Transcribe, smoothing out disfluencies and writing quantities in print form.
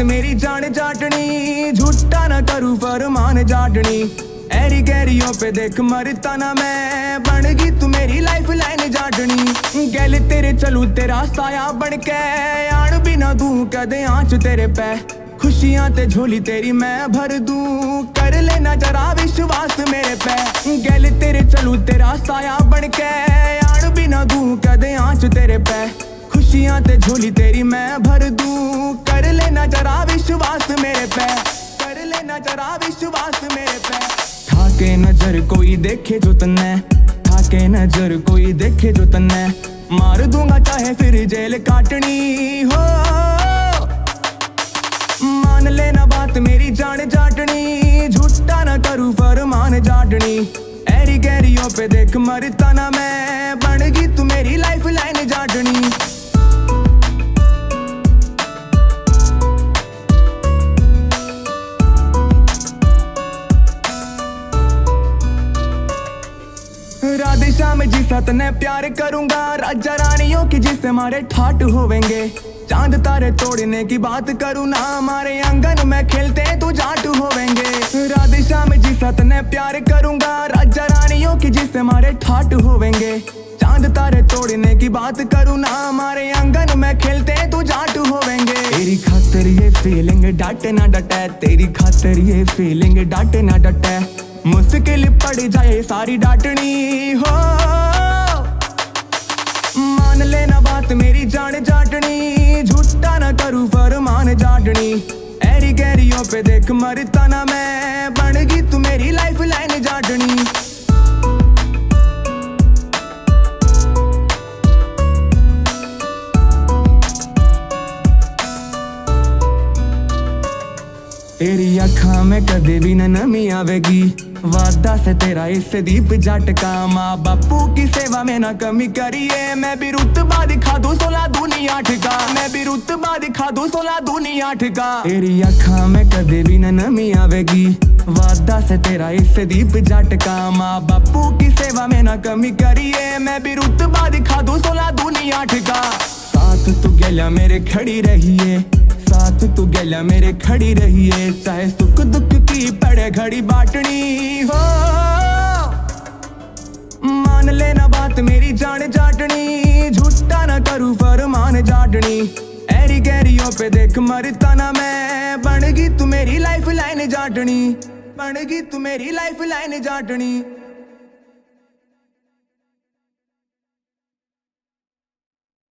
मेरी जान जाटनी, झूठा ना करूं फरमान जाटनी। ऐरी गैरियों पे देख मरता ना मैं, बन गई तू मेरी लाइफ लाइन जाटनी। गैल तेरे चलू तेरा साया बन के, आन भी ना दूं कदे आंच तेरे पे। खुशियां ते झोली तेरी मैं भर दूं, कर लेना जरा विश्वास मेरे पे। गैल तेरे चलू तेरा साया बन के, आन भी ना दूं कदे आंच तेरे पे। खुशियां ते झोली तेरी मैं भर दूं, कर लेना जरा विश्वास मेरे पे। कर लेना जरा विश्वास मेरे पे। ठाके नजर कोई देखे जो तन्ने, ठाके नजर कोई देखे जो तन्ने, मार दूंगा चाहे फिर जेल काटनी हो। मान लेना बात मेरी जान जाटनी, झूठा ना करूं फरमान जाटनी। ऐरी गैरियों पे देख मरता ना मैं, बन गई तू मेरी लाइफ लाइन जाटनी। राधे श्याम जी साथ ने प्यार करूंगा, राजा रानियों की जिससे हमारे ठाट होवेंगे। चांद तारे तोड़ने की बात करूं ना, हमारे आंगन में खेलते तो जाट होवेंगे। राधे श्याम जी साथ ने प्यार करूंगा, राजा रानियों की जिससे हमारे ठाट होवेंगे। चांद तारे तोड़ने की बात करूं ना, हमारे आंगन में खेलते तो जाट होवेंगे। तेरी खातिर ये फीलिंग डांटे ना डटे, तेरी खातिर ये फीलिंग डांटे ना डटे। मुश्किल पड़ जाए सारी डांटनी हो। मान लेना बात मेरी जान जाटनी, झूठा ना करूं फरमान जाटनी। ऐरी गैरियों पे देख मरता ना मैं, बन गई तू मेरी लाइफ लाइन जाटनी। तेरी अखां में कदे भी न नमी आवेगी, वादा से तेरा इस दीप जाट का। माँ बापू की सेवा में ना कमी करिए, मैं भी रुतबा दिखा दूं 16 दूनी 8 का। मैं भी रुतबा दिखा दूं 16 दूनी 8 का। तेरी अखां में कदे भी न नमी आवेगी, वादा से तेरा इस दीप जाट का। माँ बापू की सेवा में ना कमी करिए, मैं भी रुतबा दिखा दूं 16 दूनी 8 का। साथ तू गैला मेरे खड़ी रहिए, साथ तू गैला मेरे खड़ी रहिए, चाहे सुख दुख की पड़े घड़ी बाटनी हो। मान लेना बात मेरी जान जाटनी, झूठा ना करूं फरमान जाटनी। ऐरी गैरियों पे देख मरता ना मैं, बन गई तू मेरी लाइफ लाइन जाटनी। बन गई तू मेरी लाइफ लाइन जाटनी।